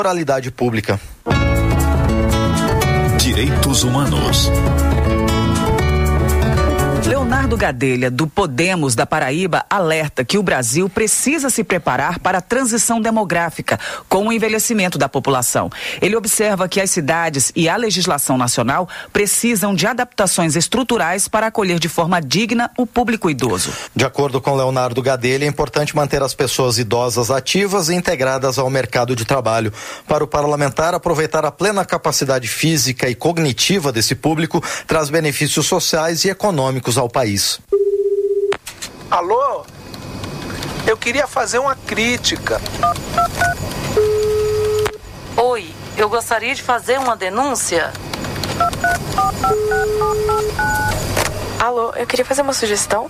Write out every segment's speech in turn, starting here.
moralidade pública. Direitos Humanos. Leonardo Gadelha, do Podemos da Paraíba, alerta que o Brasil precisa se preparar para a transição demográfica com o envelhecimento da população. Ele observa que as cidades e a legislação nacional precisam de adaptações estruturais para acolher de forma digna o público idoso. De acordo com Leonardo Gadelha, é importante manter as pessoas idosas ativas e integradas ao mercado de trabalho. Para o parlamentar, aproveitar a plena capacidade física e cognitiva desse público traz benefícios sociais e econômicos ao país. Alô? Eu queria fazer uma crítica. Oi, eu gostaria de fazer uma denúncia. Alô, eu queria fazer uma sugestão.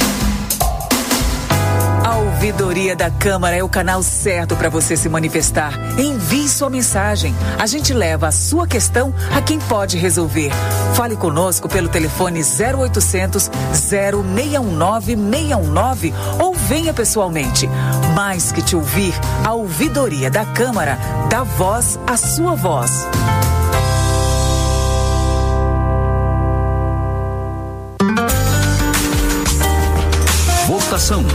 A Ouvidoria da Câmara é o canal certo para você se manifestar. Envie sua mensagem. A gente leva a sua questão a quem pode resolver. Fale conosco pelo telefone 0800 0619 619 ou venha pessoalmente. Mais que te ouvir, a Ouvidoria da Câmara dá voz à sua voz. Votação.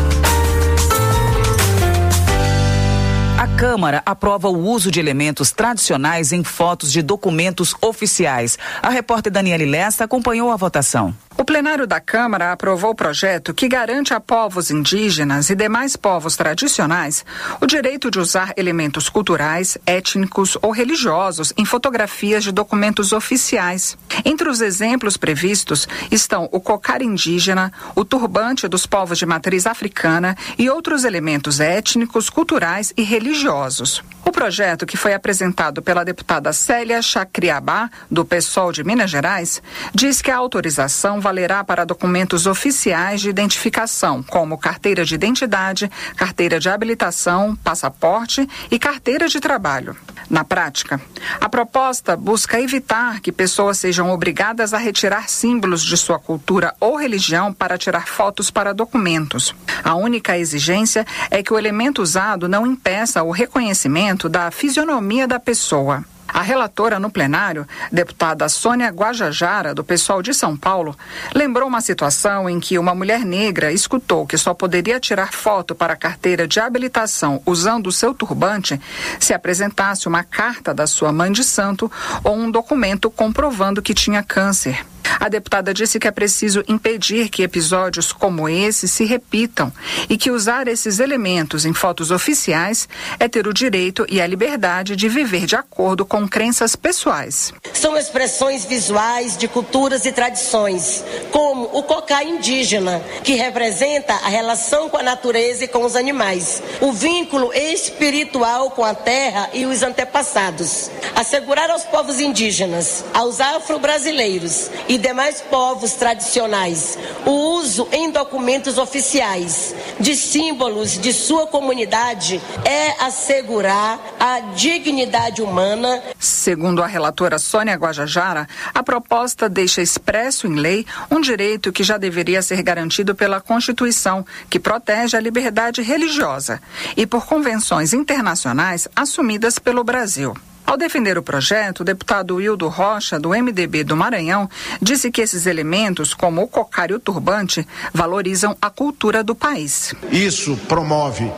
A Câmara aprova o uso de elementos tradicionais em fotos de documentos oficiais. A repórter Daniele Lessa acompanhou a votação. O plenário da Câmara aprovou o projeto que garante a povos indígenas e demais povos tradicionais o direito de usar elementos culturais, étnicos ou religiosos em fotografias de documentos oficiais. Entre os exemplos previstos estão o cocar indígena, o turbante dos povos de matriz africana e outros elementos étnicos, culturais e religiosos. O projeto, que foi apresentado pela deputada Célia Chacriabá, do PSOL de Minas Gerais, diz que a autorização valerá para documentos oficiais de identificação, como carteira de identidade, carteira de habilitação, passaporte e carteira de trabalho. Na prática, a proposta busca evitar que pessoas sejam obrigadas a retirar símbolos de sua cultura ou religião para tirar fotos para documentos. A única exigência é que o elemento usado não impeça o reconhecimento da fisionomia da pessoa. A relatora no plenário, deputada Sônia Guajajara, do PSOL de São Paulo, lembrou uma situação em que uma mulher negra escutou que só poderia tirar foto para a carteira de habilitação usando o seu turbante se apresentasse uma carta da sua mãe de santo ou um documento comprovando que tinha câncer. A deputada disse que é preciso impedir que episódios como esse se repitam e que usar esses elementos em fotos oficiais é ter o direito e a liberdade de viver de acordo com crenças pessoais. São expressões visuais de culturas e tradições, como o cocá indígena, que representa a relação com a natureza e com os animais, o vínculo espiritual com a terra e os antepassados. Assegurar aos povos indígenas, aos afro-brasileiros e demais povos tradicionais o uso em documentos oficiais de símbolos de sua comunidade é assegurar a dignidade humana. Segundo a relatora Sônia Guajajara, a proposta deixa expresso em lei um direito que já deveria ser garantido pela Constituição, que protege a liberdade religiosa, e por convenções internacionais assumidas pelo Brasil. Ao defender o projeto, o deputado Wildo Rocha, do MDB do Maranhão, disse que esses elementos, como o cocar e o turbante, valorizam a cultura do país. Isso promove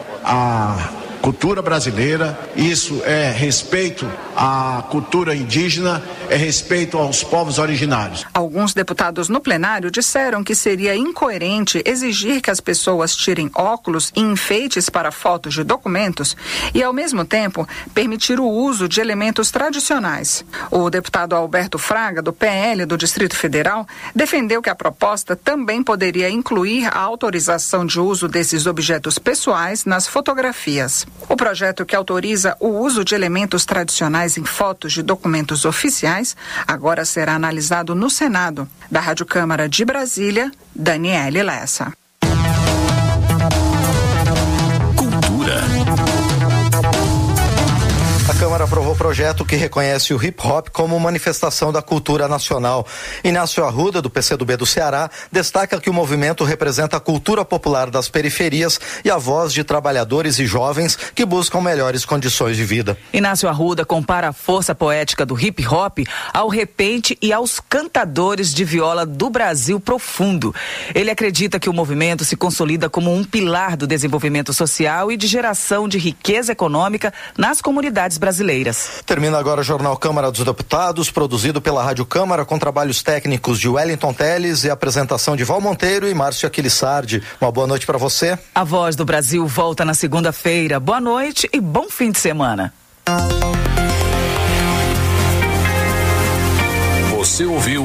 a cultura brasileira, isso é respeito à cultura indígena, é respeito aos povos originários. Alguns deputados no plenário disseram que seria incoerente exigir que as pessoas tirem óculos e enfeites para fotos de documentos e, ao mesmo tempo, permitir o uso de elementos tradicionais. O deputado Alberto Fraga, do PL do Distrito Federal, defendeu que a proposta também poderia incluir a autorização de uso desses objetos pessoais nas fotografias. O projeto, que autoriza o uso de elementos tradicionais em fotos de documentos oficiais, agora será analisado no Senado. Da Rádio Câmara de Brasília, Daniele Lessa. A Câmara aprovou o projeto que reconhece o hip hop como manifestação da cultura nacional. Inácio Arruda, do PCdoB do Ceará, destaca que o movimento representa a cultura popular das periferias e a voz de trabalhadores e jovens que buscam melhores condições de vida. Inácio Arruda compara a força poética do hip hop ao repente e aos cantadores de viola do Brasil profundo. Ele acredita que o movimento se consolida como um pilar do desenvolvimento social e de geração de riqueza econômica nas comunidades brasileiras. Termina agora o Jornal Câmara dos Deputados, produzido pela Rádio Câmara, com trabalhos técnicos de Wellington Teles e apresentação de Val Monteiro e Márcio Aquilissardi. Uma boa noite para você. A Voz do Brasil volta na segunda-feira. Boa noite e bom fim de semana. Você ouviu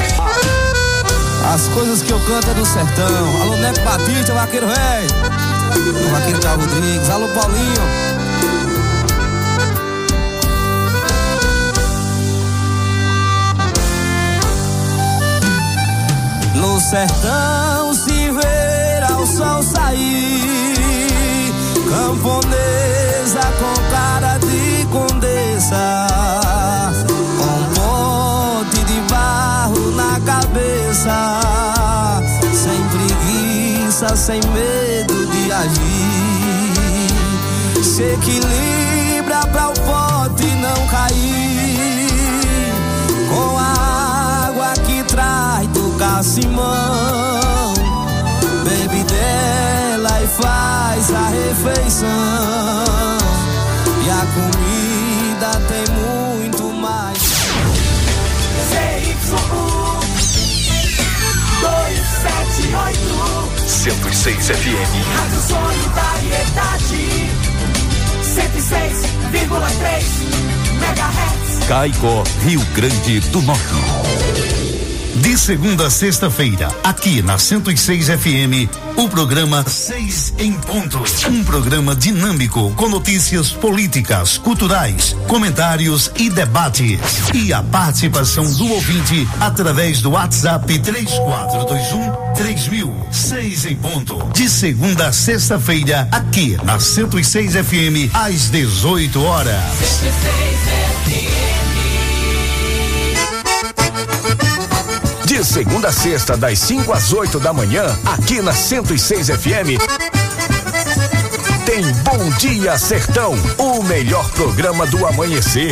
as coisas que eu canto é do sertão. Alô, Neto Batista, Vaqueiro Velho, o Vaqueiro Carlos Rodrigues, alô, Paulinho. No sertão se verá o sol sair, camponesa com cara de condessa, com ponte de barro na cabeça, sem preguiça, sem medo de agir, se equilibra pra o pote não cair, com a água que traz do Cacimão, bebe dela e faz a refeição, e a comida tem muito mais. ZYU 278 106 FM. Rádio Solidariedade 106,3 MHz. Caicó, Rio Grande do Norte. De segunda a sexta-feira, aqui na 106 FM, o programa 6 em Ponto. Um programa dinâmico com notícias políticas, culturais, comentários e debates. E a participação do ouvinte através do WhatsApp 3421-3000. 6 em Ponto. De segunda a sexta-feira, aqui na 106 FM, às 18 horas. 106 FM. De segunda a sexta, das 5 às 8 da manhã, aqui na 106 FM, tem Bom Dia Sertão, o melhor programa do amanhecer.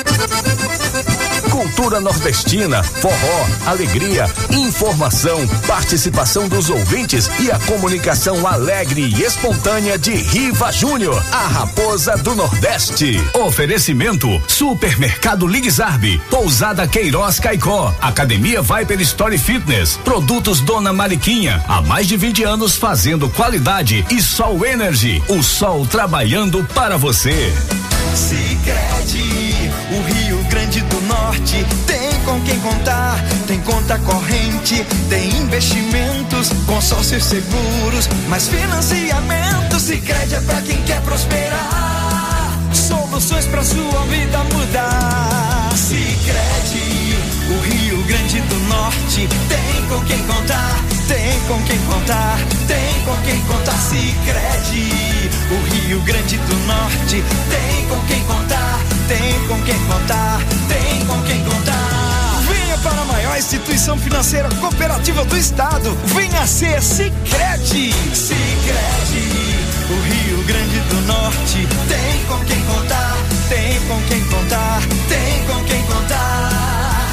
Cultura nordestina, forró, alegria, informação, participação dos ouvintes e a comunicação alegre e espontânea de Riva Júnior, a raposa do Nordeste. Oferecimento: Supermercado Ligzarbe, Pousada Queiroz Caicó, Academia Viper Story Fitness, Produtos Dona Mariquinha, há mais de 20 anos fazendo qualidade, e Sol Energy, o sol trabalhando para você. Sicredi, o Rio Grande do Norte tem com quem contar, tem conta corrente, tem investimentos, consórcios seguros, mais financiamento. Sicredi é pra quem quer prosperar, soluções pra sua vida mudar. Sicredi, o Rio Grande do Norte tem com quem contar, tem com quem contar, tem com quem contar. Sicredi, o Rio Grande do Norte tem com quem contar, tem com quem contar, tem com quem contar. Venha para a maior instituição financeira cooperativa do estado, venha ser Sicredi. Sicredi, o Rio Grande do Norte tem com quem contar, tem com quem contar, tem com quem contar.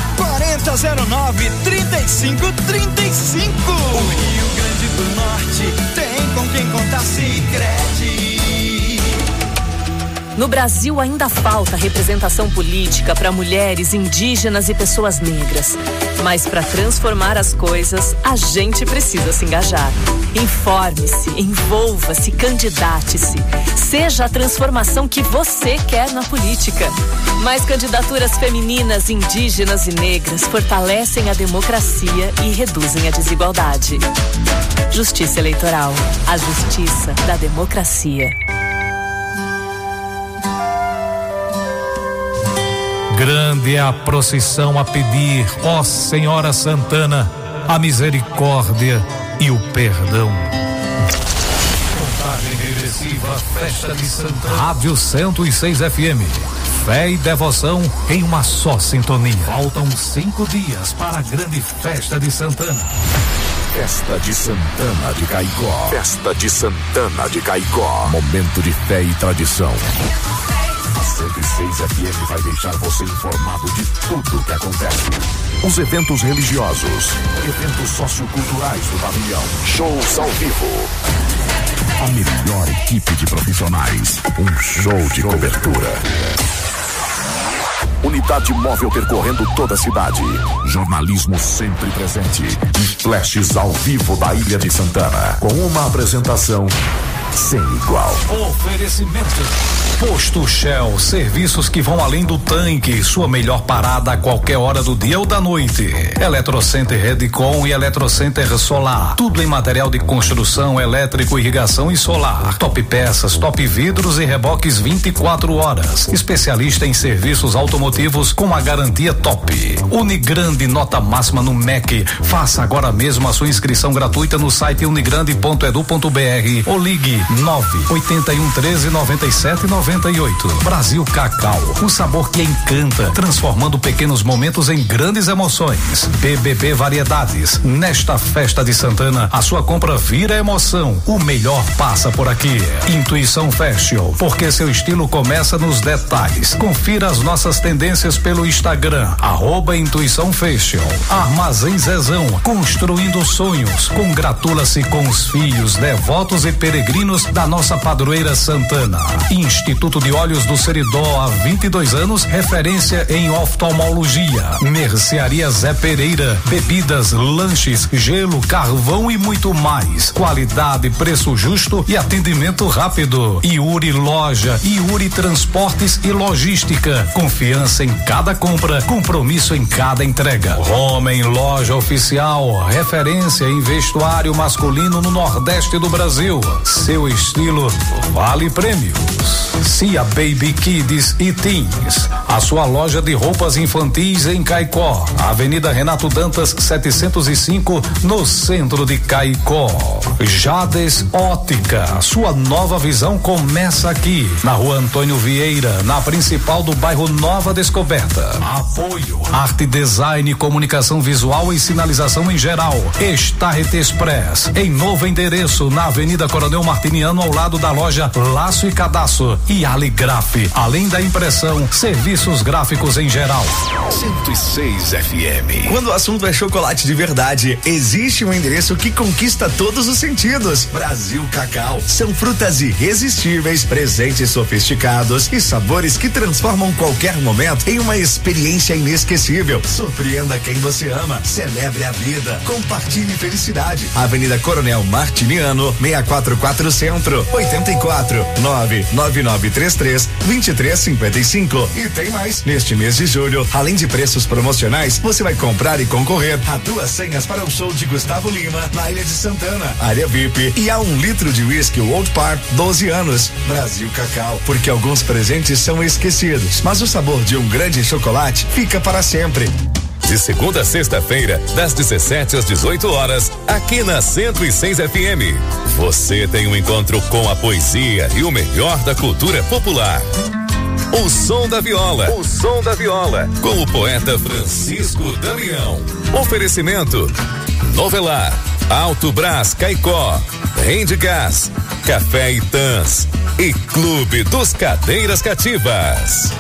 4009-3535. O Rio Grande do Norte tem com quem contar. Sicredi. No Brasil ainda falta representação política para mulheres, indígenas e pessoas negras. Mas para transformar as coisas, a gente precisa se engajar. Informe-se, envolva-se, candidate-se. Seja a transformação que você quer na política. Mais candidaturas femininas, indígenas e negras fortalecem a democracia e reduzem a desigualdade. Justiça Eleitoral. A justiça da democracia. Grande é a procissão a pedir, ó Senhora Santana, a misericórdia e o perdão. Contagem regressiva, festa de Santana. Rádio 106 FM. Fé e devoção em uma só sintonia. Faltam 5 dias para a grande festa de Santana. Festa de Santana de Caicó. Festa de Santana de Caicó. Momento de fé e tradição. A 106 FM vai deixar você informado de tudo que acontece. Os eventos religiosos, eventos socioculturais do pavilhão, shows ao vivo. A melhor equipe de profissionais, um show de cobertura. Unidade móvel percorrendo toda a cidade. Jornalismo sempre presente. E flashes ao vivo da Ilha de Santana. Com uma apresentação sem igual. Oferecimento. Posto Shell, serviços que vão além do tanque, sua melhor parada a qualquer hora do dia ou da noite. Eletrocenter Redcon e Eletrocenter Solar, tudo em material de construção, elétrico, irrigação e solar. Top peças, top vidros e reboques 24 horas. Especialista em serviços automotivos com a garantia top. Unigrande, nota máxima no MEC. Faça agora mesmo a sua inscrição gratuita no site unigrande.edu.br ou ligue 981139798. Brasil Cacau, o sabor que encanta, transformando pequenos momentos em grandes emoções. BBB Variedades, nesta festa de Santana, a sua compra vira emoção. O melhor passa por aqui. Intuição Fashion, porque seu estilo começa nos detalhes. Confira as nossas tendências pelo Instagram, @Intuição Fashion. Armazém Zezão, construindo sonhos. Congratula-se com os filhos, devotos e peregrinos da nossa padroeira Santana. Instituto de Olhos do Seridó, há 22 anos, referência em oftalmologia. Mercearia Zé Pereira, bebidas, lanches, gelo, carvão e muito mais. Qualidade, preço justo e atendimento rápido. Yuri Loja, Yuri Transportes e Logística. Confiança em cada compra, compromisso em cada entrega. Homem Loja Oficial, referência em vestuário masculino no Nordeste do Brasil. Seu estilo vale prêmios. Cia Baby Kids e Teens, a sua loja de roupas infantis em Caicó, Avenida Renato Dantas 705, no centro de Caicó. Jades Ótica, sua nova visão começa aqui, na Rua Antônio Vieira, na principal do bairro Nova Descoberta. Apoio Arte Design, Comunicação Visual e Sinalização em geral. Starret Express, em novo endereço, na Avenida Coronel Martiniano, ao lado da loja Laço e Cadastro. E Aligraf, além da impressão, serviços gráficos em geral. 106 FM. Quando o assunto é chocolate de verdade, existe um endereço que conquista todos os sentidos. Brasil Cacau. São frutas irresistíveis, presentes sofisticados e sabores que transformam qualquer momento em uma experiência inesquecível. Surpreenda quem você ama, celebre a vida, compartilhe felicidade. Avenida Coronel Martiniano, 644 Centro, 84-99933-2355. E tem mais, neste mês de julho, além de preços promocionais, você vai comprar e concorrer a 2 senhas para o show de Gustavo Lima na Ilha de Santana, área VIP, e a 1 litro de whisky Old Park 12 anos. Brasil Cacau, porque alguns presentes são esquecidos, mas o sabor de um grande chocolate fica para sempre. De segunda a sexta-feira, das 17 às 18 horas, aqui na 106 FM. Você tem um encontro com a poesia e o melhor da cultura popular. O Som da Viola. O Som da Viola. Com o poeta Francisco Damião. Oferecimento: Novelar, Alto Brás Caicó, Rende Gás, Café Itãs e Clube dos Cadeiras Cativas.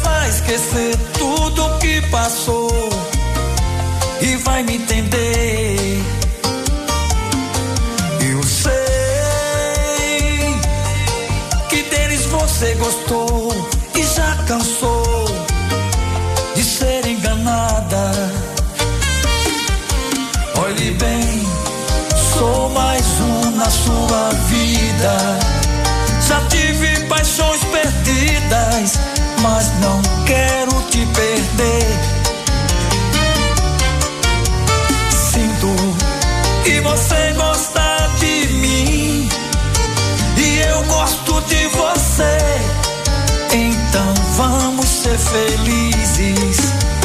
vai esquecer tudo que passou e vai me entender. Eu sei que deles você gostou e já cansou de ser enganada. Olhe bem, sou mais um na sua vida. Já tive paixões perdidas, mas não quero te perder. Sinto que você gosta de mim e eu gosto de você. Então vamos ser felizes.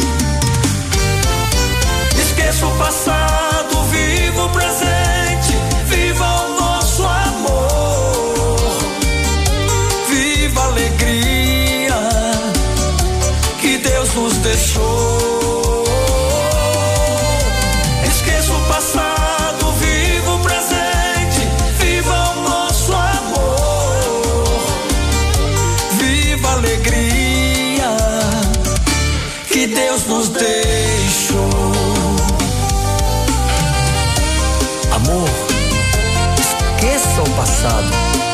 Esqueça o passado, viva o presente, viva o nosso amor, viva a alegria que Deus nos deixou. Esqueça o passado, viva o presente, viva o nosso amor, viva a alegria que Deus nos deixou. Amor, esqueça o passado.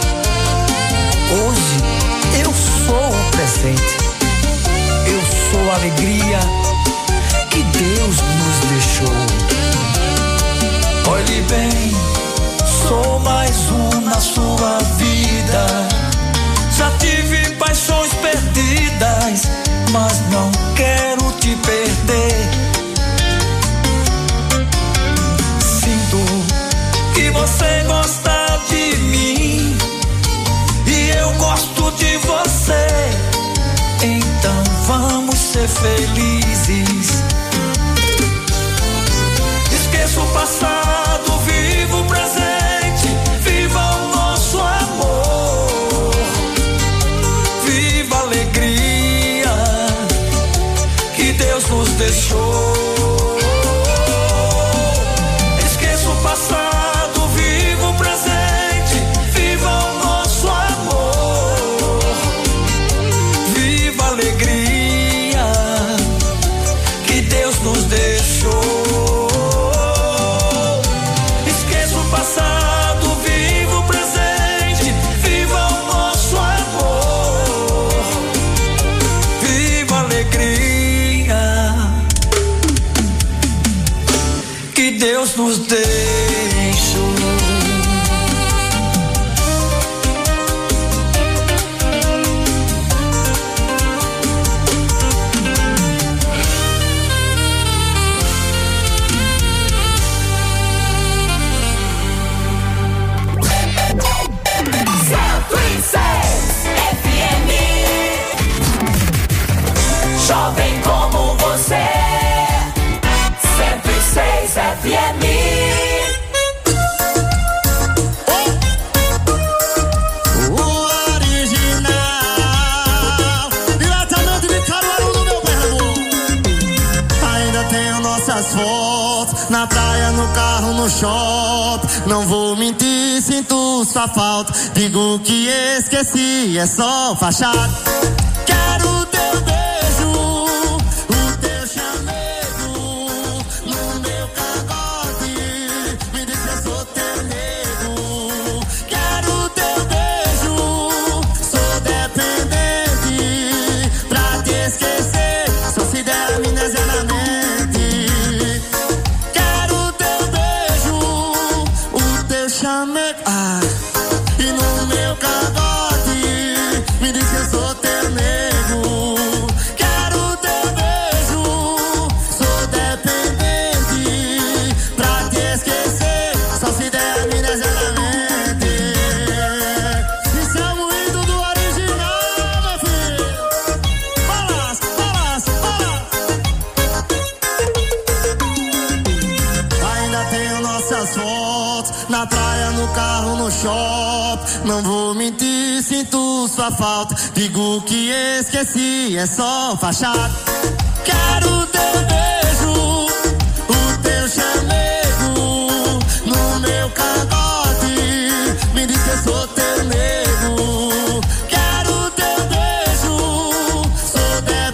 Hoje eu sou o presente. Eu sou a alegria que Deus nos deixou. Olhe bem, sou mais um na sua vida. Já tive paixões perdidas, mas não quero te perder. Que você gosta de mim e eu gosto de você. Então vamos ser felizes. Esqueça o passado, viva o presente, viva o nosso amor, viva a alegria que Deus nos deixou. Esqueça o passado, nos deixou. Esqueça o passado, viva o presente, viva o nosso amor, viva a alegria que Deus nos deixou. Jovem como você, 106 FM. O original, diretamente de Caruaru do meu Pernambuco. Ainda tenho nossas fotos, na praia, no carro, no shopping. Não vou mentir, sinto sua falta. Digo que esqueci, é só fachada. Quero teu beijo, o teu chamego no meu cangote. Me diz que eu sou teu nego. Quero teu beijo, sou dependente. Pra te esquecer, só se der amnésia na mente. Quero teu beijo, o teu chamego, e no meu cangote. Me diz que eu sou teu nego. Quero teu beijo, sou dependente. Pra te esquecer, só se der amnésia na mente. Isso é o hino do original, meu filho. Balas, balas, balas. Ainda tenho nossas fotos, na praia, no carro, no shopping. Não vou mentir, sinto sua falta. Digo que esqueci, é só fachada. Quero teu beijo, o teu chamego no meu cangote. Me diz que eu sou teu nego. Quero teu beijo, sou dependente.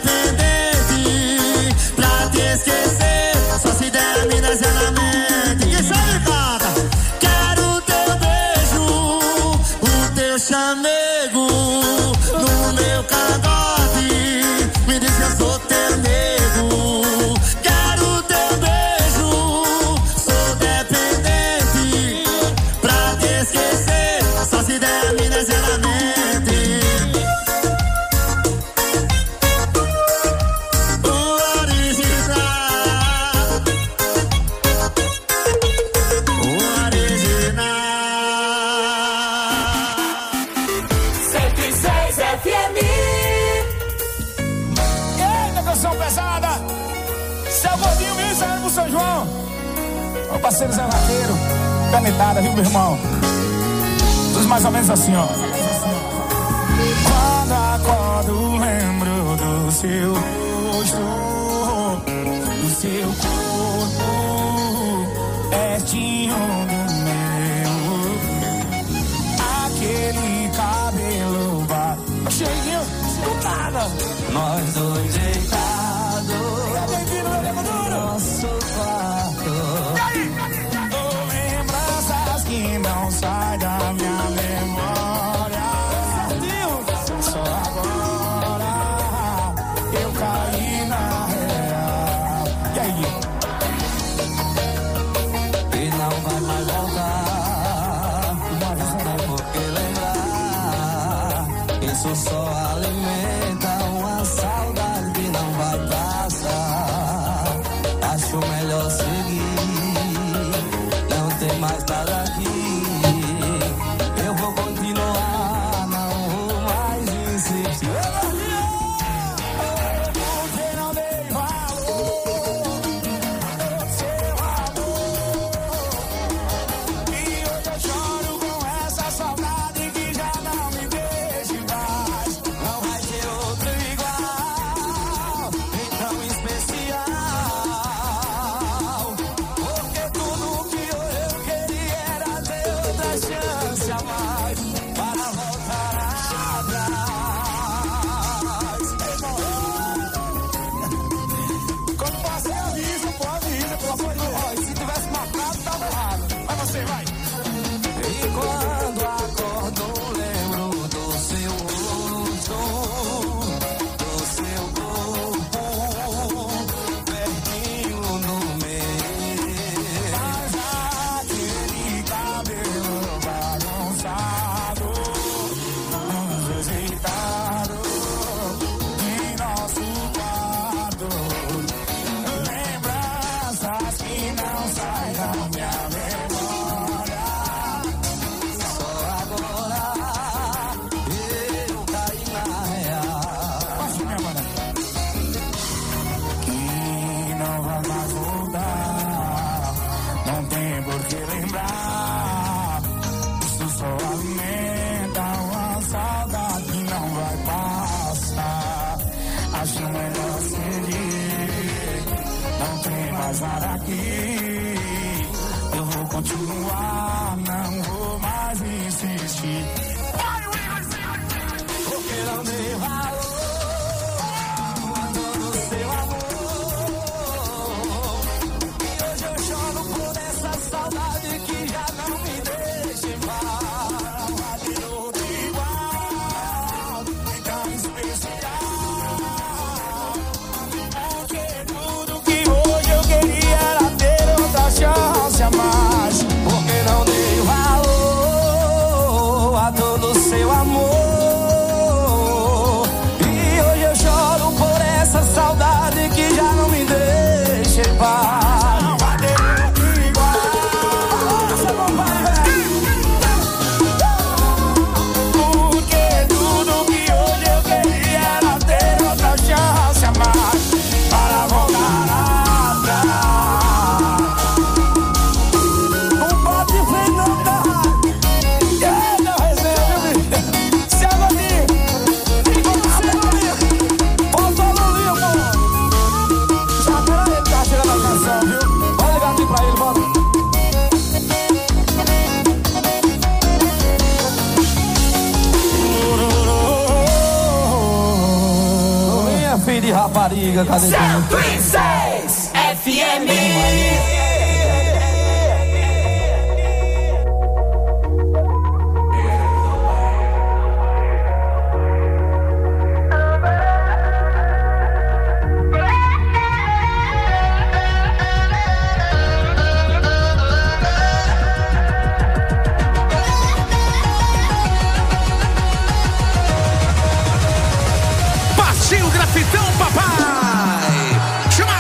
Pressão pesada. Seu gordinho, viu? Saindo pro São João. O parceiro Zé Vaqueiro. Canetada, viu, meu irmão? Tudo mais ou menos assim, ó. Quando acordo, lembro do seu rosto, do seu corpo, pertinho do meu. Aquele cabelo cheinho, do nada. Nós dois deitados no nosso quarto. Lembranças que não saem da minha memória. Só agora eu caí na real. E aí? E não vai mais voltar. Não tem por que lembrar. Isso só alimenta uma saudade que não vai passar. Acho melhor seguir. Não tem mais nada aqui. Eu vou continuar, não vou mais insistir. Porque não dei valor ao seu amor. E hoje eu choro com essa saudade que já não me deixa em paz. Não vai ter outro igual, tão especial. Porque tudo que eu queria era ter outra chance a mais para voltar atrás. Quando passei avisa, pô, avisa, pelo amor de Deus. Se tivesse marcado, tava errado. Mas você vai. E quando acordo, lembro do seu rosto, do seu corpo, pertinho no meu. Mas aquele cabelo bagunçado, deitado em nosso quarto. Lembranças que não saem da minha memória. Só agora eu caí na real. Assim, minha mana. Que não vai mais voltar. Não tem por que lembrar. Isso só alimenta uma saudade que não vai passar. Acho melhor seguir. Não tem mais nada aqui. Eu vou continuar, não vou mais insistir. Porque não dei valor a todo seu amor. E hoje eu choro por essa saudade que já não me deixa em paz. Não vai ter outro igual, tão especial. Porque tudo que hoje eu queria era ter outra chance a mais. Porque não dei valor a todo seu amor. E hoje eu choro por essa saudade que já não me deixa em paz. Não vai ter outro igual. Porque tudo que hoje eu queria era ter outra chance a mais para voltar atrás. Um bote feio não dá. Meu resenha, viu, bicho? Se agonia. Volta a Lulinha, pô. Já pera ele, tá chegando a canção, viu? Vai ligar aqui pra ele, bora. Lulinha, filho de rapariga, cadê tu? 106 FM. Partiu grafitão, papai! Chama!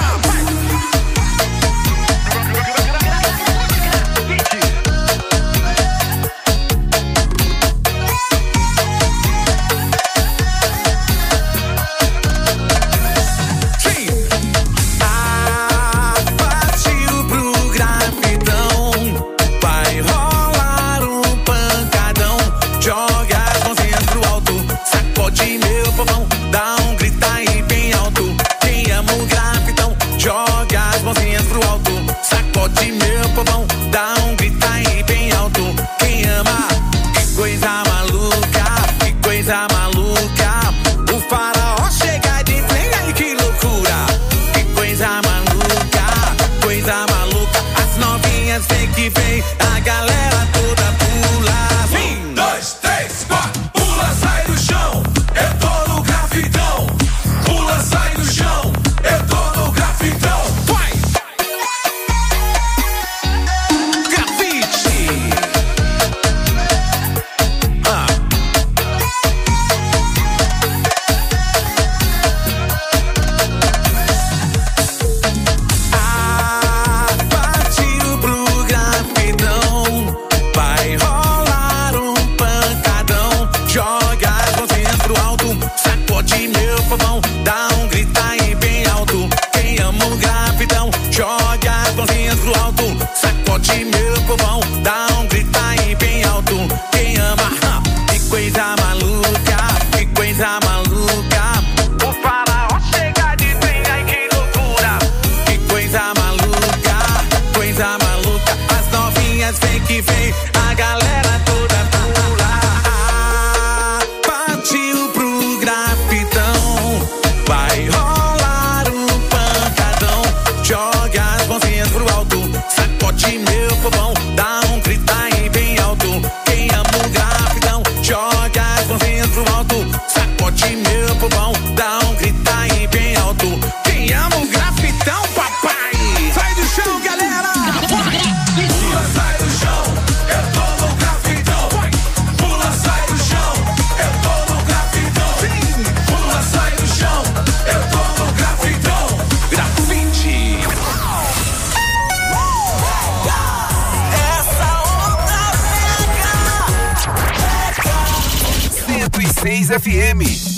106 FM.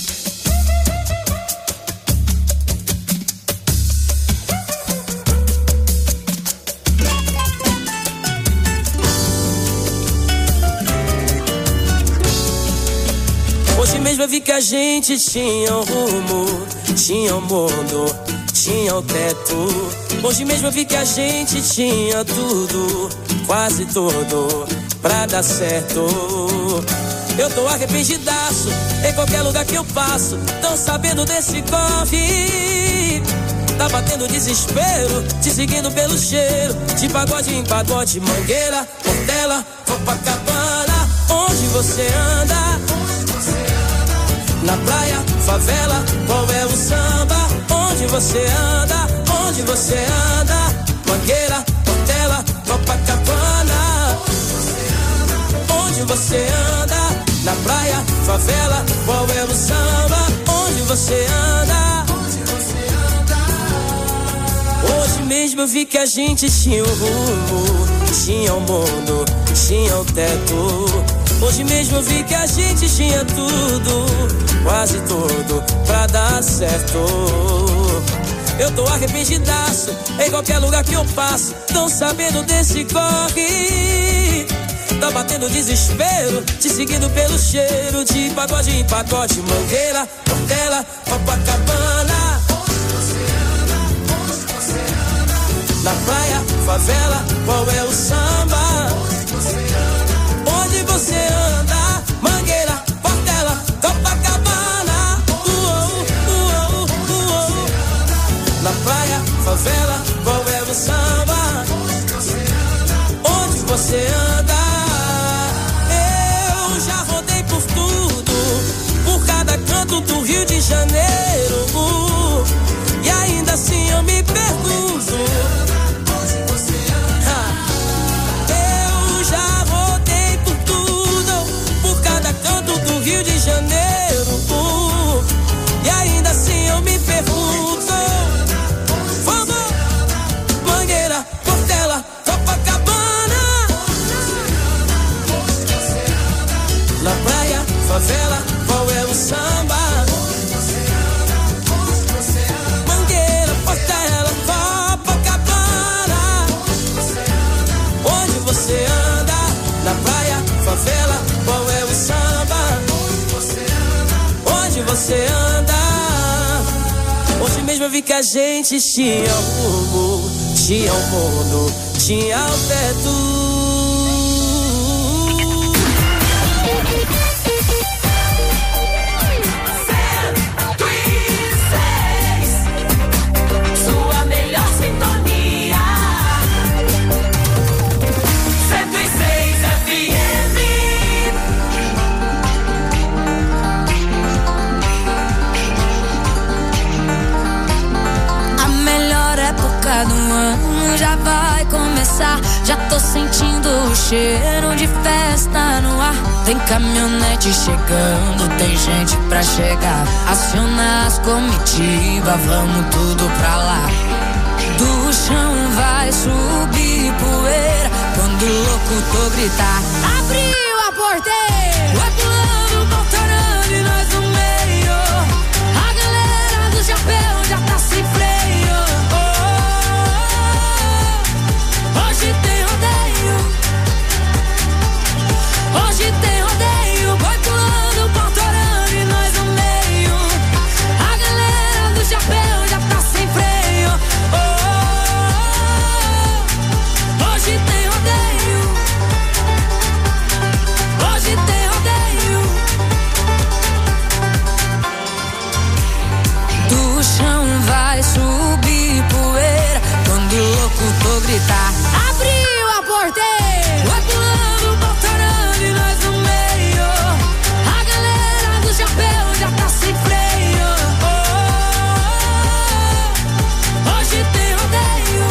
Hoje mesmo eu vi que a gente tinha um rumo, tinha um mundo, tinha um teto. Hoje mesmo eu vi que a gente tinha tudo, quase tudo, pra dar certo. Eu tô arrependidaço, em qualquer lugar que eu passo, tão sabendo desse corre. Tá batendo desespero, te seguindo pelo cheiro, de pagode em pagode, Mangueira, Portela, Copacabana. Onde você anda? Na praia, favela, qual é o samba? Onde você anda? Onde você anda? Mangueira, Portela, Copacabana. Onde você anda? Na praia, favela, qual é o samba? Onde você anda? Hoje mesmo eu vi que a gente tinha um rumo, tinha um mundo, tinha um teto. Hoje mesmo eu vi que a gente tinha tudo, quase tudo, pra dar certo. Eu tô arrependidaço, em qualquer lugar que eu passo, tão sabendo desse corre. Tá batendo desespero, te seguindo pelo cheiro, de pagode em pagode, Mangueira, Portela, Copacabana. Na praia, favela, qual é o samba? Onde você anda? Mangueira, Portela, Copacabana. Na praia, favela, qual é o samba? Onde você anda? Eu já rodei por tudo, por cada canto do Rio de Janeiro, e ainda assim eu me pergunto. Rio de Janeiro, e ainda assim eu me pergunto. Vamos! Mangueira, Portela, Copacabana. Na praia, favela, qual é o samba? Mangueira, Portela, Copacabana. Onde você anda? Na praia, favela, qual é o samba? Onde você anda? Hoje mesmo eu vi que a gente tinha um rumo, tinha um mundo, tinha um teto. Sua melhor sintonia. 106 FM. Do ano já vai começar. Já tô sentindo o cheiro de festa no ar. Tem caminhonete chegando, tem gente pra chegar. Aciona as comitivas, vamos tudo pra lá. Do chão vai subir poeira quando o locutor gritar: abriu a porteira! Vai pulando, voltando e nós no meio. A galera do chapéu já tá sem freio. Hoje tem rodeio, vai pulando, portorando e nós no meio. A galera do chapéu já tá sem freio. Hoje tem rodeio, hoje tem rodeio. Do chão vai subir poeira quando o locutor gritar: abriu a porteira! Vai pulando, voltando e nós no meio. A galera do chapéu já tá sem freio. Hoje tem rodeio,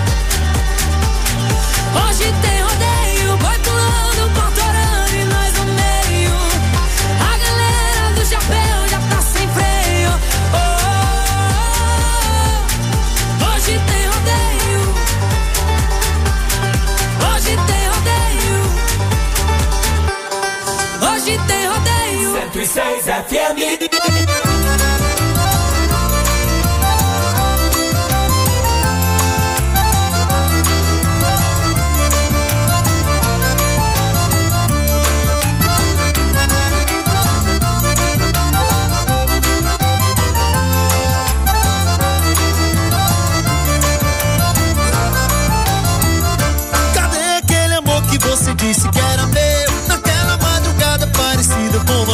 hoje tem rodeio. Vai pulando, voltando e nós no meio. A galera do chapéu já tá sem freio.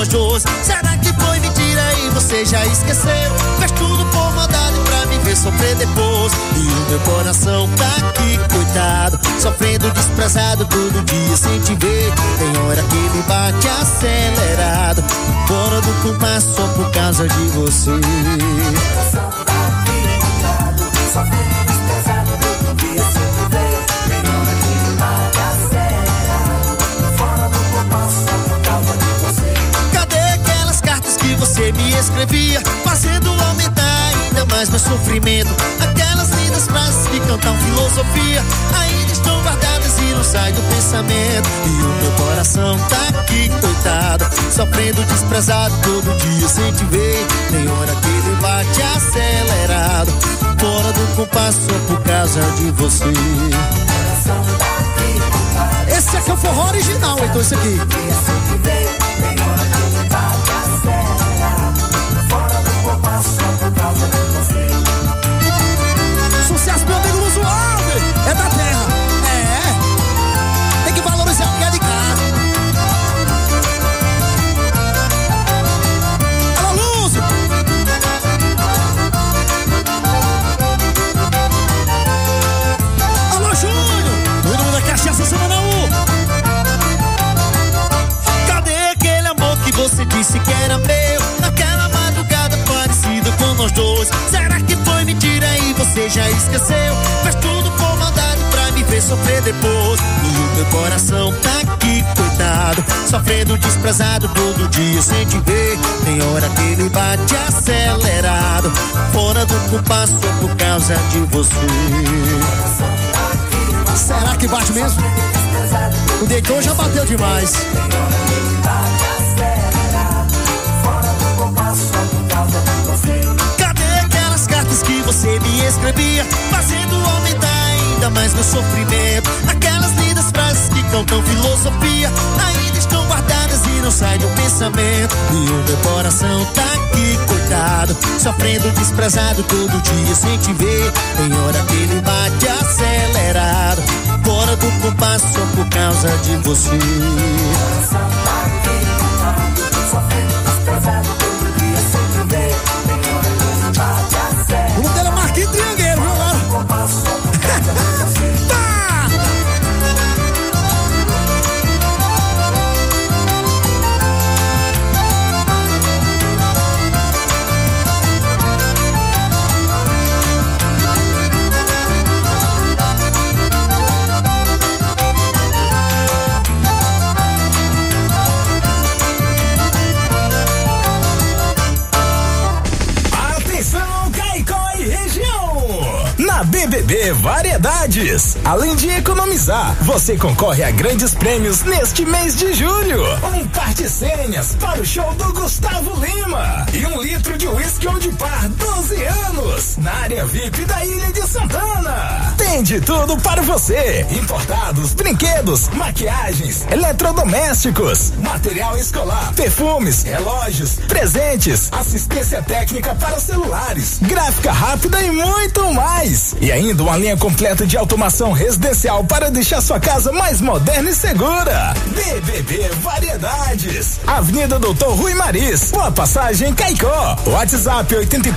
nós dois. Será que foi mentira e você já esqueceu? Fez tudo por maldade pra me ver sofrer depois. E o meu coração tá aqui, coitado, sofrendo desprezado todo dia sem te ver. Tem hora que ele bate acelerado, fora do compasso só por causa de você. Você me escrevia, fazendo aumentar ainda mais meu sofrimento. Aquelas lindas frases que cantam filosofia ainda estão guardadas e não saem do pensamento. E o meu coração tá aqui, coitado, sofrendo desprezado todo dia sem te ver. Tem hora que ele bate acelerado, fora do compasso só por causa de você. Esse aqui é o forró original, então esse aqui. Sucesso, meu amigo Luso Alves, é da terra, tem que valorizar o que é de cá. Alô, Luso! Alô, Júnior! Todo mundo da cachaça semana 1. Cadê aquele amor que você disse que era meu? Naquela madrugada parecida com nós dois. Será que foi mentira e você já esqueceu? Faz tudo por maldade pra me ver sofrer depois. E o meu coração tá aqui, coitado, sofrendo desprezado todo dia sem te ver. Tem hora que ele bate acelerado, fora do compasso só por causa de você. Será que bate mesmo? O Deitor já bateu demais. Cadê aquelas cartas que você me escrevia, fazendo aumentar ainda mais meu sofrimento? Aquelas lindas frases que cantam filosofia ainda estão guardadas e não saem do pensamento. E o meu coração tá aqui, coitado, sofrendo desprezado todo dia sem te ver. Tem hora que ele bate acelerado, fora do compasso só por causa de você. O dele é Marquinhos Triangueiro, viu agora? BBB Variedades. Além de economizar, você concorre a grandes prêmios neste mês de julho. Um par de senhas para o show do Gustavo Lima e 1 litro de uísque Old Par 12 anos na área VIP da Ilha de Santana. Tem de tudo para você: importados, brinquedos, maquiagens, eletrodomésticos, material escolar, perfumes, relógios, presentes, assistência técnica para celulares, gráfica rápida e muito mais. E ainda uma linha completa de automação residencial para deixar sua casa mais moderna e segura. BBB Variedades, Avenida Doutor Rui Maris, Boa Passagem, Caicó. WhatsApp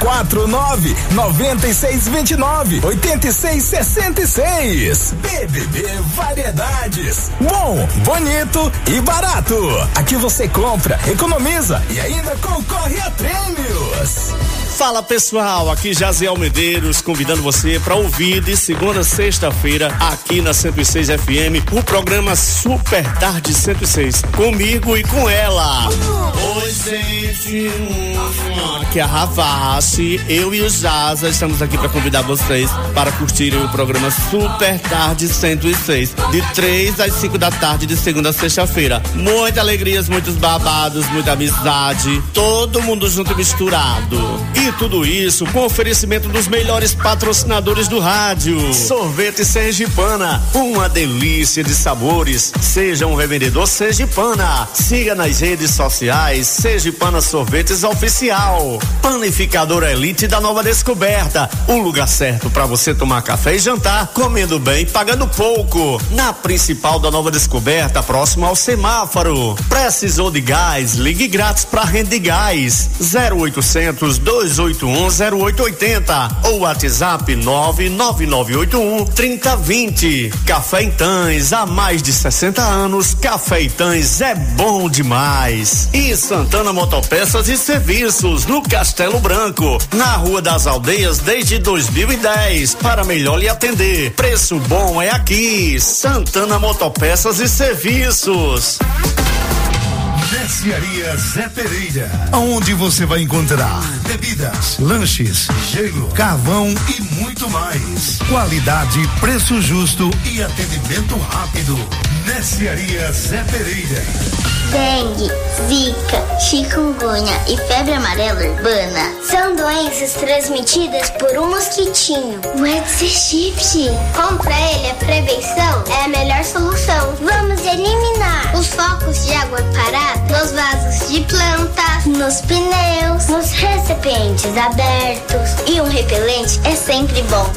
849-9629-8666. BBB Variedades. Bom, bonito e barato. Aqui você compra, economiza e ainda concorre a prêmios. Fala pessoal, aqui Jaziel Medeiros convidando você para ouvir de segunda a sexta-feira aqui na 106 FM o programa Super Tarde 106, comigo e com ela. Oi gente, aqui é a Ravache, eu e o Jaza estamos aqui para convidar vocês para curtirem o programa Super Tarde 106, de 3 às 5 da tarde de segunda a sexta-feira. Muitas alegrias, muitos babados, muita amizade, todo mundo junto e misturado. E E tudo isso com oferecimento dos melhores patrocinadores do rádio. Sorvete Sergipana, uma delícia de sabores. Seja um revendedor Sergipana. Siga nas redes sociais Sergipana Sorvetes Oficial. Panificadora Elite da Nova Descoberta, o lugar certo para você tomar café e jantar, comendo bem e pagando pouco. Na principal da Nova Descoberta, próximo ao semáforo. Precisou de gás? Ligue grátis para Rede Gás 0800 281 0880 ou WhatsApp 99981 3020. Café Itãs, há mais de 60 anos, Café Itãs é bom demais. E Santana Motopeças e Serviços, no Castelo Branco, na Rua das Aldeias desde 2010, para melhor lhe atender. Preço bom é aqui, Santana Motopeças e Serviços. Mercearia Zé Pereira, onde você vai encontrar bebidas, lanches, gelo, carvão e muito mais. Qualidade, preço justo e atendimento rápido. Mercearia Zé Pereira. Dengue, zika, chikungunya e febre amarela urbana são doenças transmitidas por um mosquitinho, o Aedes aegypti. Contra ele, a prevenção é a melhor solução. Vamos eliminar os focos de água parada nos vasos de plantas, nos pneus, nos recipientes abertos. E um repelente é sempre bom.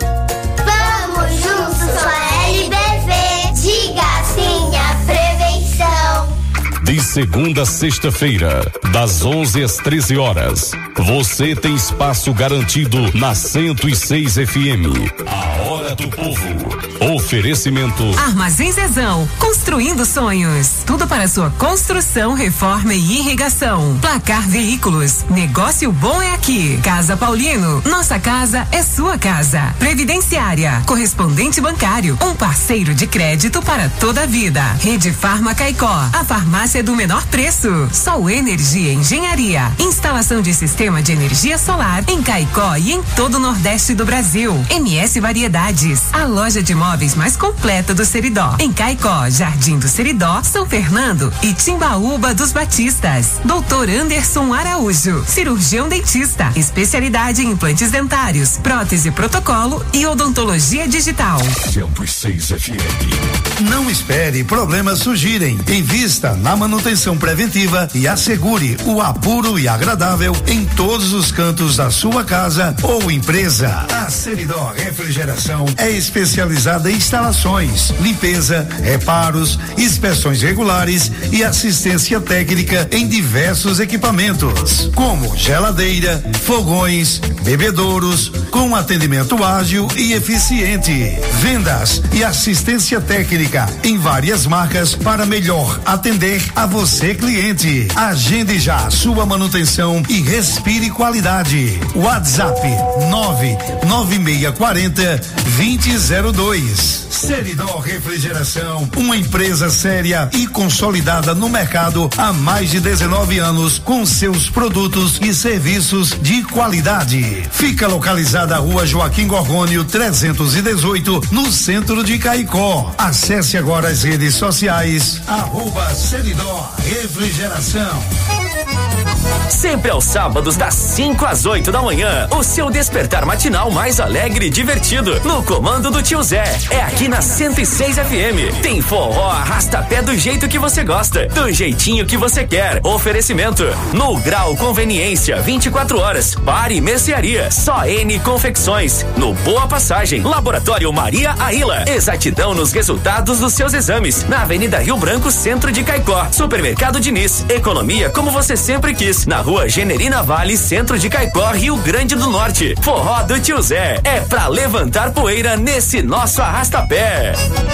Vamos juntos com a LBV. Diga sim à prevenção. De segunda a sexta-feira, das 11 às 13 horas, você tem espaço garantido na 106 FM. A Hora do Povo. Oferecimento Armazém Zezão, construindo sonhos. Tudo para sua construção, reforma e irrigação. Placar Veículos, negócio bom é aqui. Casa Paulino, nossa casa é sua casa. Previdenciária, correspondente bancário, um parceiro de crédito para toda a vida. Rede Farma Caicó, a farmácia do menor preço. Sol Energia Engenharia, instalação de sistema de energia solar em Caicó e em todo o Nordeste do Brasil. MS Variedades, a loja de móveis mais completa do Seridó. Em Caicó, Jardim do Seridó, São Fernando e Timbaúba dos Batistas. Doutor Anderson Araújo, cirurgião dentista, especialidade em implantes dentários, prótese protocolo e odontologia digital. 106 FM. Não espere problemas surgirem. Invista na manutenção preventiva e assegure o apuro e agradável em todos os cantos da sua casa ou empresa. A Seridó Refrigeração é especializada em instalações, limpeza, reparos, inspeções regulares e assistência técnica em diversos equipamentos, como geladeira, fogões, bebedouros, com atendimento ágil e eficiente. Vendas e assistência técnica em várias marcas para melhor atender a você, cliente. Agende já a sua manutenção e respire qualidade. WhatsApp 99640 2002. Seridó Refrigeração, uma empresa séria e consolidada no mercado há mais de 19 anos com seus produtos e serviços de qualidade. Fica localizada a Rua Joaquim Gorgônio 318, no centro de Caicó. Acesse agora as redes sociais @Seridó Refrigeração. Sempre aos sábados, das 5 às 8 da manhã, o seu despertar matinal mais alegre e divertido, no comando do tio Zé. É aqui na 106 FM. Tem forró, arrasta-pé do jeito que você gosta, do jeitinho que você quer. Oferecimento: No Grau Conveniência, 24 horas. Bar e mercearia, só N Confecções. No Boa Passagem, Laboratório Maria Aila. Exatidão nos resultados dos seus exames. Na Avenida Rio Branco, centro de Caicó. Supermercado Diniz, economia como você sempre quis. Na Rua Generina Vale, centro de Caicó, Rio Grande do Norte. Forró do tio Zé é pra levantar poeira nesse nosso arrasta-pé.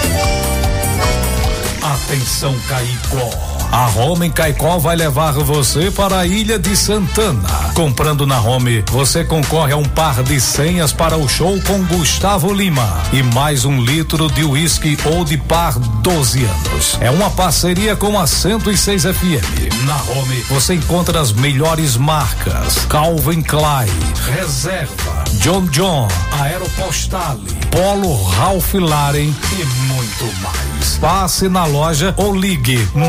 Atenção, Caicó. A Home em Caicó vai levar você para a Ilha de Santana. Comprando na Home, você concorre a um par de senhas para o show com Gustavo Lima e mais 1 litro de uísque ou de par 12 anos. É uma parceria com a 106 FM. Na Home, você encontra as melhores marcas: Calvin Klein, Reserva, John John, Aeropostale, Polo Ralph Lauren e muito mais. Passe na loja ou ligue 9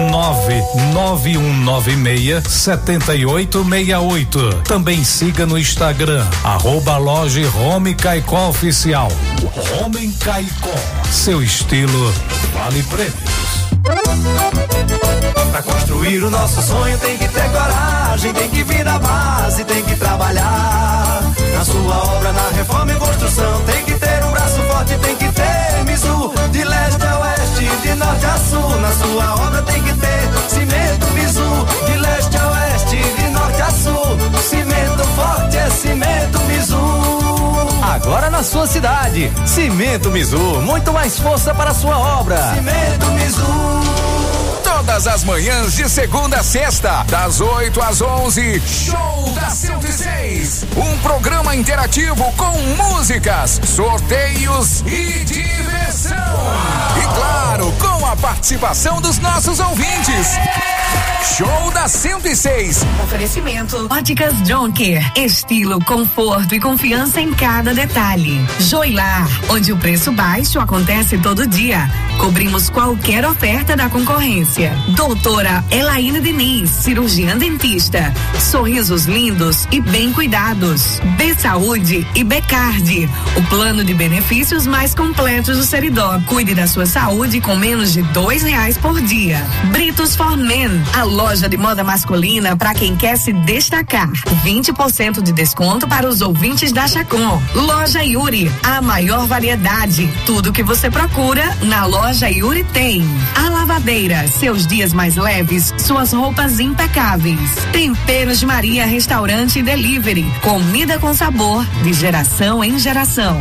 99196-7868. Também siga no Instagram, @loja Home Caicó Oficial. Home Caicó, seu estilo vale prêmios. Pra construir o nosso sonho tem que ter coragem, tem que vir da base, tem que trabalhar. Na sua obra, na reforma e construção, tem que ter um braço forte, tem que ter Mizu. De leste a oeste, de norte a sul, na sua obra tem que ter cimento Mizu. De leste a oeste, de norte a sul, cimento forte é cimento Mizu. Agora na sua cidade, Cimento Mizu, muito mais força para a sua obra. Cimento Mizu. Todas as manhãs de segunda a sexta, das 8 às 11, Show da 106. Um programa interativo com músicas, sorteios e diversão. E claro, com a participação dos nossos ouvintes. Show da 106. Oferecimento Óticas Jonker. Estilo, conforto e confiança em cada detalhe. Joilar, onde o preço baixo acontece todo dia. Cobrimos qualquer oferta da concorrência. Doutora Elaine Diniz, cirurgiã dentista. Sorrisos lindos e bem cuidados. B Saúde e Becard, o plano de benefícios mais completos do Seridó. Cuide da sua saúde com menos de R$2 por dia. Britos for Men, a loja de moda masculina para quem quer se destacar. 20% de desconto para os ouvintes da Chacon. Loja Yuri, a maior variedade. Tudo que você procura na loja Yuri tem. A Lavadeira, seus dias mais leves, suas roupas impecáveis. Temperos de Maria, restaurante e delivery. Comida com sabor, de geração em geração.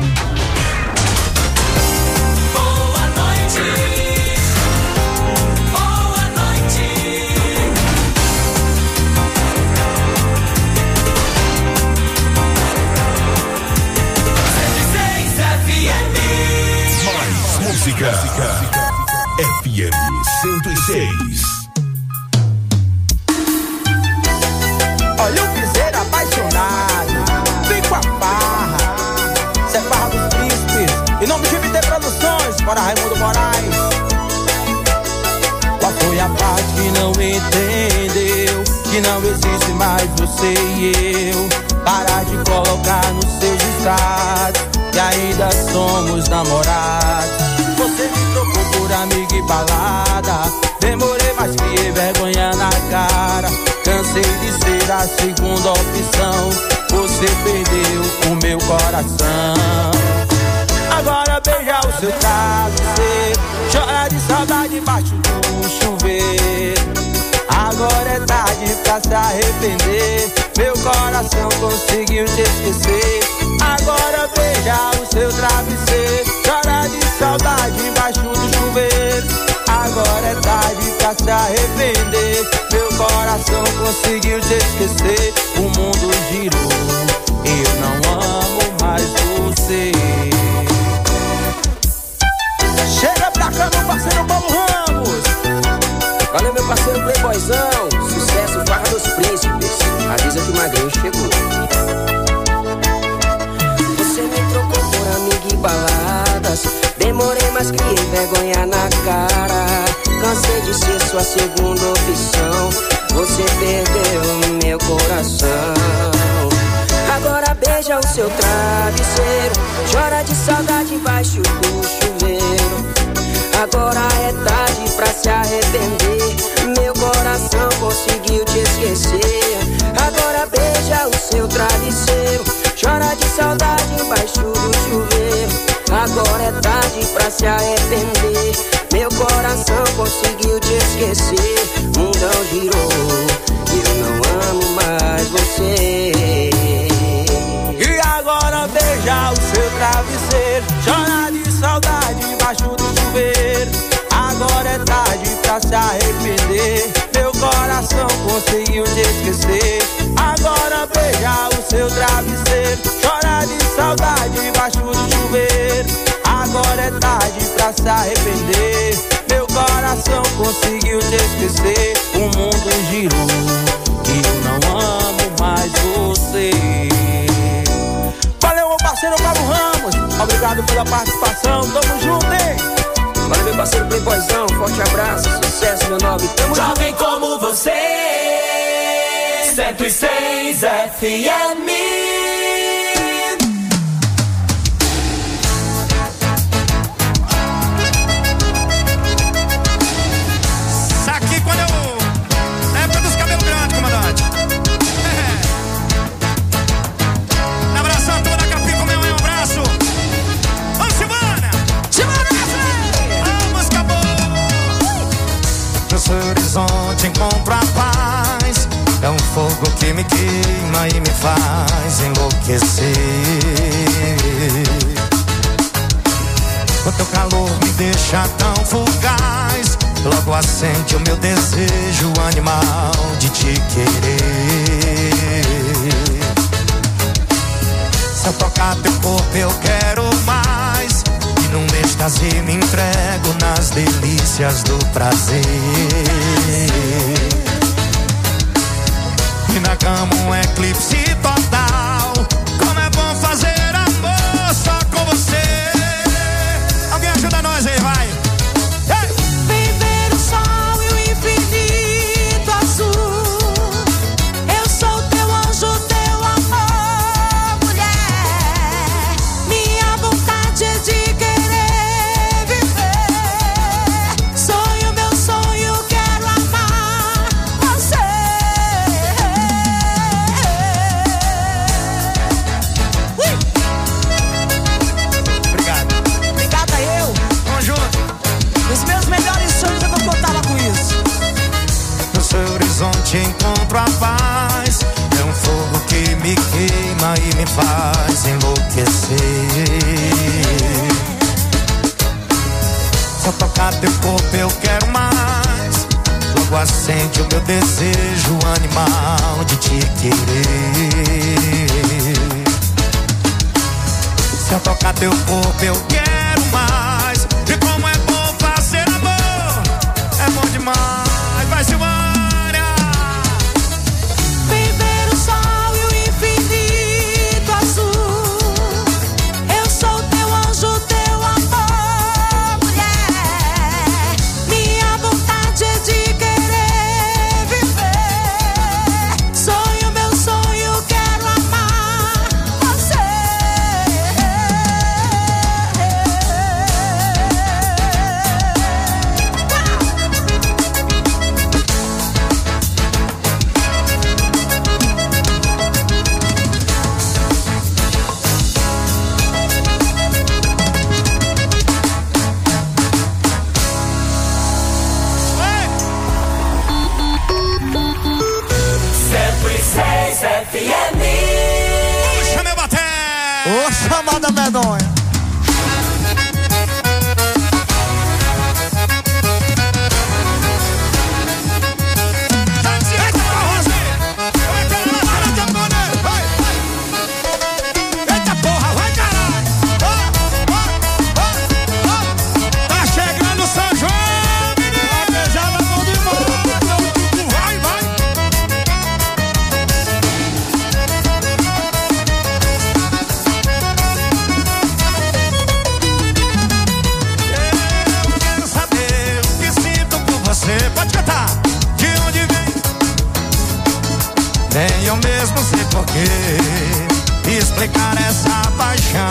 FM 106. Olha o piseiro apaixonado, vem com a farra, cê é farra dos príncipes, em nome de MT Produções, para Raimundo Moraes. Qual foi a parte que não entendeu, que não existe mais você e eu? Para de colocar nos seus status, que ainda somos namorados. Você me trocou por amigo e balada, demorei, mas criei vergonha na cara. Cansei de ser a segunda opção, você perdeu o meu coração. Agora beija o seu travesseiro, chora de saudade embaixo do chuveiro. Agora é tarde pra se arrepender, meu coração conseguiu te esquecer. Agora beija o seu travesseiro, chora de saudade embaixo do chuveiro. Agora é tarde pra se arrepender, meu coração conseguiu te esquecer. O mundo girou, eu não amo mais você. Chega pra cá, meu parceiro Paulo Ramos. Valeu, meu parceiro Playboyzão, sucesso Farra dos Príncipes, avisa que o Magrinho chegou. Você me trocou por amigo e baladas, demorei, mas criei vergonha na cara. Cansei de ser sua segunda opção, você perdeu meu coração. Agora beija o seu travesseiro, chora de saudade embaixo do chuveiro. Agora é tarde pra se arrepender, meu coração conseguiu te esquecer. Agora beija o seu travesseiro, chora de saudade embaixo do chuveiro. Agora é tarde pra se arrepender, meu coração conseguiu te esquecer. Mundão girou, eu não amo mais você. E agora beija o seu travesseiro, chora de saudade embaixo do chuveiro. Agora é tarde pra se arrepender, meu coração conseguiu te esquecer. Agora beija o seu travesseiro, chora de saudade embaixo do chuveiro. Agora é tarde pra se arrepender, meu coração conseguiu te esquecer. O mundo girou e eu não amo mais você. Valeu, meu parceiro Pablo Ramos, obrigado pela participação, tamo junto, hein? Valeu, meu parceiro Playboyzão, forte abraço, sucesso, meu nome, tamo junto. Jovem como você, 106 FM. Horizonte encontro a paz. É um fogo que me queima e me faz enlouquecer. O teu calor me deixa tão fugaz. Logo acende o meu desejo animal de te querer. Se eu tocar teu corpo eu quero mais. E num êxtase me entrego nas delícias do prazer. E na cama um eclipse total. Como é bom fazer amor só com você. Alguém ajuda nós aí, vai. Viver o sol e o infinito azul. Eu sou teu anjo, teu amor, mulher. Minha vontade é de querer viver. Sonho, meu sonho, quero amar você. Obrigado. Obrigada eu. Vamos junto. Os meus melhores sonhos eu não contava com isso. No seu horizonte encontro a paz. É um fogo que me queima e me faz enlouquecer. Se eu tocar teu corpo eu quero mais. Logo acende o meu desejo animal de te querer. Se eu tocar teu corpo eu quero mais. E como é bom fazer amor. É bom demais. Vai, Silvânia. Viver o sol e o infinito azul. Eu sou teu anjo, teu amor, mulher. Minha vontade é de querer viver. Sonho, meu sonho, quero amar você. FM. Puxa, meu bater. Ô, chamada medonha. Eita porra, vai caralho. Tá chegando São João, menino. Já vai bom demais. Vai, vai. Eu quero saber o que sinto por você. Pode cantar. De onde vem? Nem eu mesmo sei porquê. Explicar essa paixão.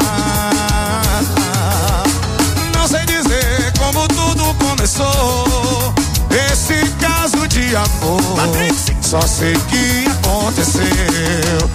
Não sei dizer como tudo começou. Esse caso de amor. Só sei que aconteceu.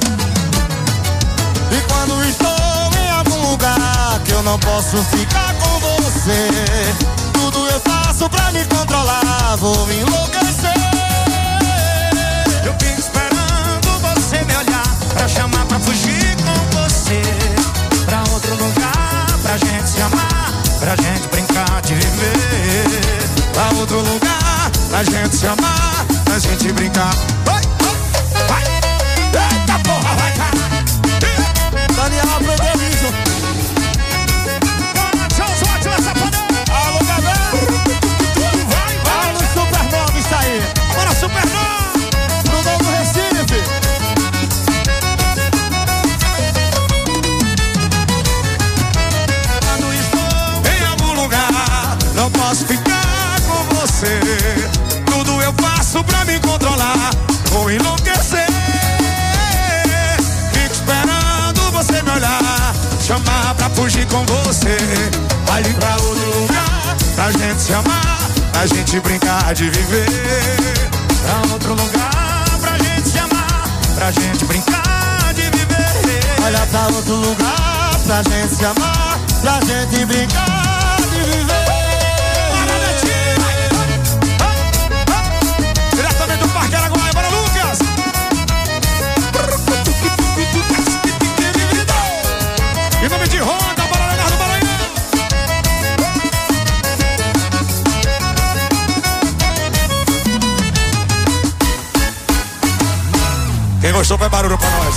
E quando estou em algum lugar que eu não posso ficar com você, tudo eu faço pra me controlar, vou me enlouquecer. Eu fico esperando você me olhar, pra chamar pra fugir com você, pra outro lugar, pra gente se amar, pra gente brincar de viver. Pra outro lugar, pra gente se amar, pra gente brincar. Vai, vai, vai. Eita porra, vai, cara. Daniel aprendeu isso. Alô, galera. Vai, vai. No Supernova está aí. Bora, Supernova. No Novo Recife. controlar, vou enlouquecer. Fico esperando você me olhar, chamar pra fugir com você. Vai ir pra outro lugar, pra gente se amar, pra gente brincar de viver. Pra outro lugar, pra gente se amar, pra gente brincar de viver. Olha pra outro lugar, pra gente se amar, pra gente brincar de viver. Diretamente do Parque Araguaia, para Lucas. Em nome de Honda, para Leonardo Maranhão. Quem gostou faz barulho pra nós.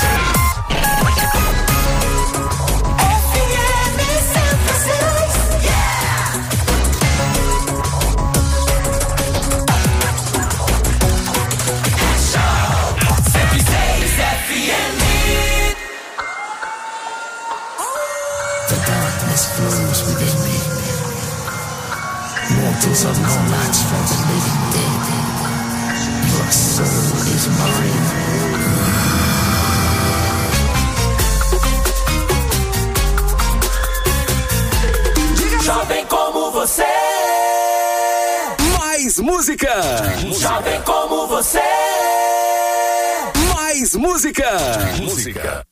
Mortals are no match for the living dead. Your soul is mine. Jovem como você. Mais música. Jovem como você. Mais música. Música.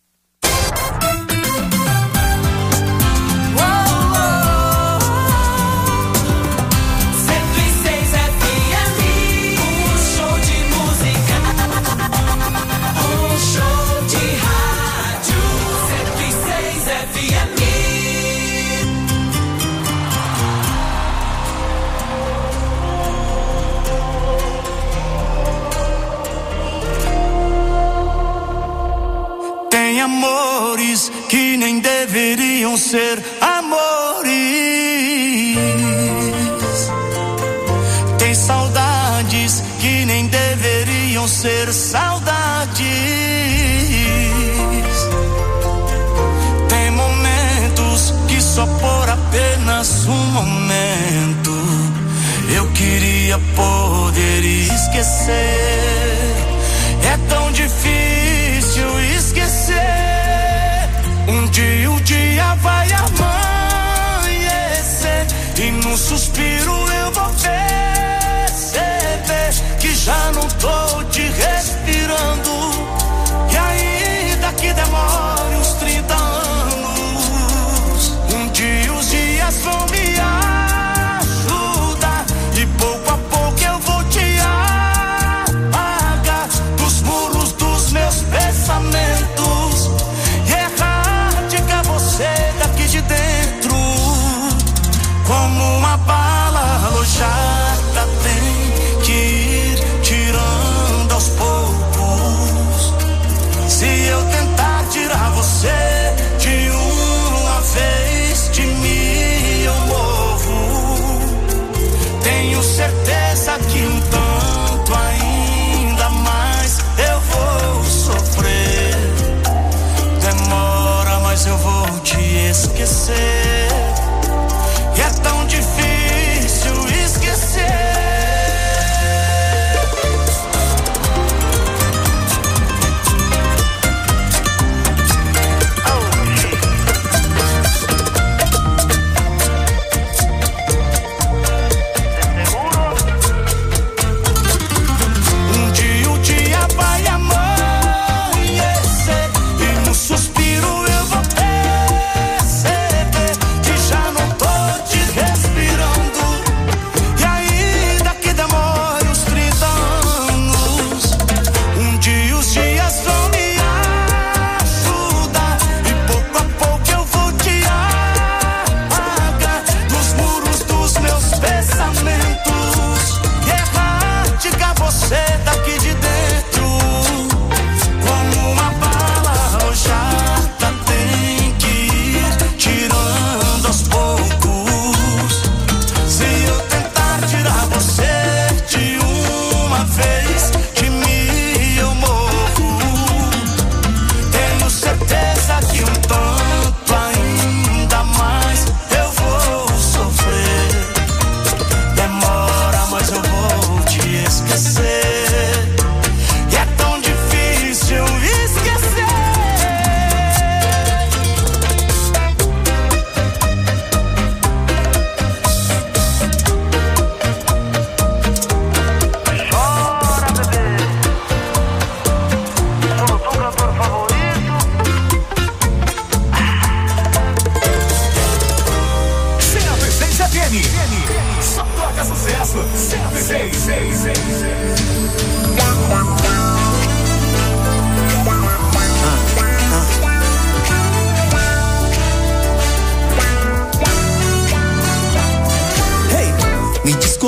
Tem amores que nem deveriam ser amores. Tem saudades que nem deveriam ser saudades. Tem momentos que só por apenas um momento eu queria poder esquecer. É tão difícil esquecer. O dia vai amanhecer e num suspiro eu vou perceber que já não tô te respirando. E ainda que demore uns 30 anos, um dia os dias vão me ajudar e pouco a pouco eu vou te apagar dos muros dos meus pensamentos e erradicar você daqui de dentro. Como uma bala alojada tem que ir tirando aos poucos. Se eu tentar tirar você de uma vez, de mim eu morro. Tenho certeza que um tanto ainda mais eu vou sofrer. Demora, mas eu vou te esquecer. E é tão difícil esquecer. Um dia o dia vai amanhecer e no suspiro eu vou perceber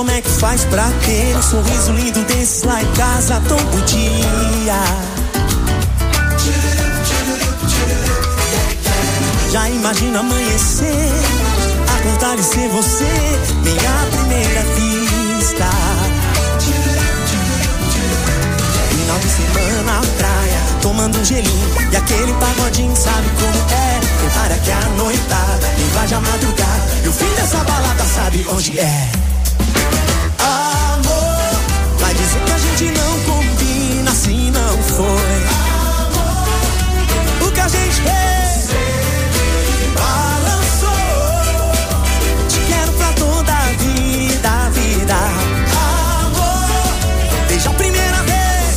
como é que faz pra ter um sorriso lindo desses lá em casa todo dia. Já imagina amanhecer, acordar e ser você, minha primeira vista. Final de semana na praia, tomando um gelinho e aquele pagodinho, sabe como é? Prepara que a noitada invade a madrugada e o fim dessa balada sabe onde é. Amor, vai dizer que a gente não combina, assim não foi. Amor, o que a gente fez balançou. Te quero pra toda a vida, vida. Amor, desde a primeira vez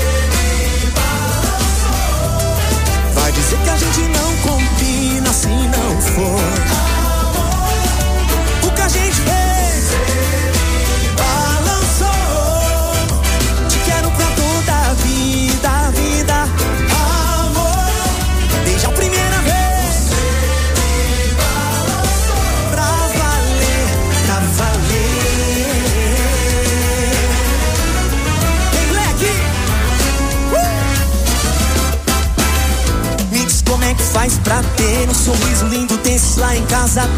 vai dizer que a gente não combina, assim não foi. Amor, o que a gente fez balançou. Te quero pra toda a vida, vida. Amor, desde a primeira vez pra valer, pra valer. Vem, moleque! Me diz como é que faz pra ter um sorriso lindo desse lá em casa